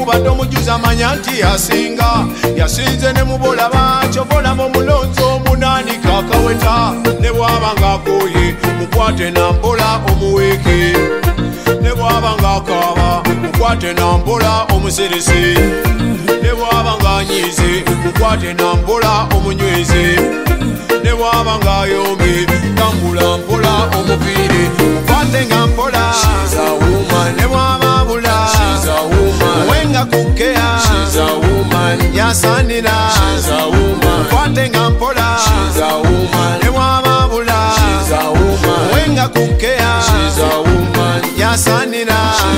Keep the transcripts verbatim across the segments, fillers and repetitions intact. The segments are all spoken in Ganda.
obadde omujuza amanya nti yasinga yasinze ne mubolaba kyobolaba omulonzi omunaani kakaweta ne bwaba ng'akooye mukwate na mpola omuweeke ne bwaba ng'akaaba mukwate na mpola omuserese ne bwaba ng'anyiize mukwate na mpola omunyweze ne bwaba ng'ayombye tambula mpola omuviire mukwate nga mpola ne bwaba abula wenga kukea yasanira mukwate nga mpola ne bwaba abula wenga kukea yasanira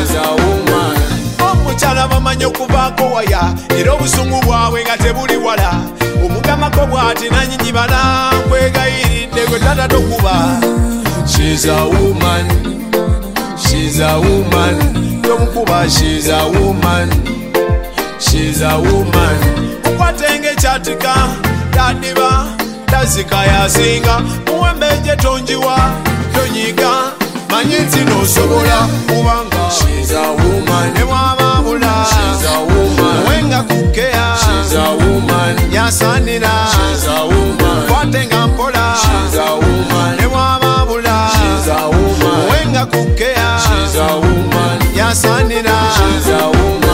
omukyala bamanya okuvaako waya era obusungu bwabwe nga tebuli wala omugamako bw'ati nanyinyi-bala nkwegayiridde gwe tata tokuba. She's a woman, she's a woman, tomukuba. She's a woman, she's a woman. Ukwatenge chatika tadiba tazika yasinga muwembeje tonjiwa tonyiga manyi nti nosobola kubanga. She's a woman, ne bwaba abula. She's a woman, wenga kukea. She's a woman, yasanira. She's a woman, kwatenga mpola. She's a woman, ne bwaba abula. She's a woman, wenga kukea. She's a woman, yasanira. She's a woman.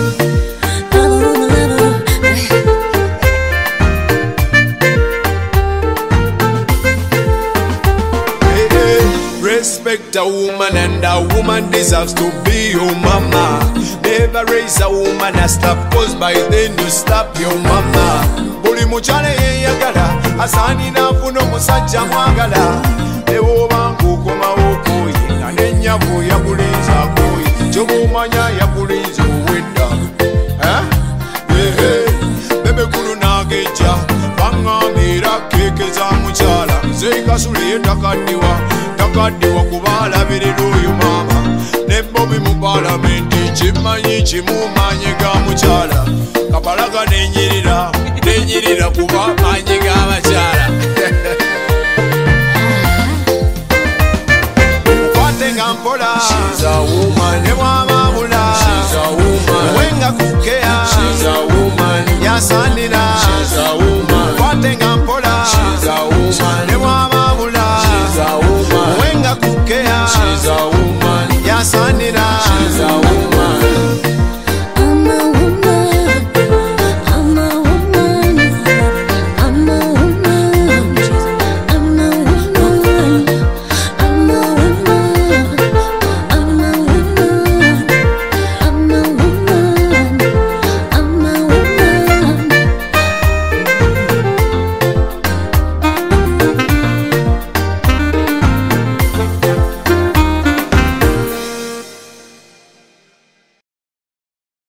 Respect a woman and a woman deserves to be your mama. Never raise a woman a slap, cause by then you slap your mama. Buli mukyala yeyagala asaanira afuna omusajja mwagala. Ne bw'oba ng'okomawo okooye nga n'ennyabo yakulinza akooye ky'obaomanya yakulinza owedda. Bebekulu n'agejja baŋŋambye era keeke za mukyala zeekasula ye takaddiwa takaddiwa kuba alabirira oyo maama ne Bobi mu palamenti kimanyi kimumanyi ga mukyala kabalaga nenyirira nenyirira kuba manyi ga bakyala. Mukwate nga mpola. She's a woman.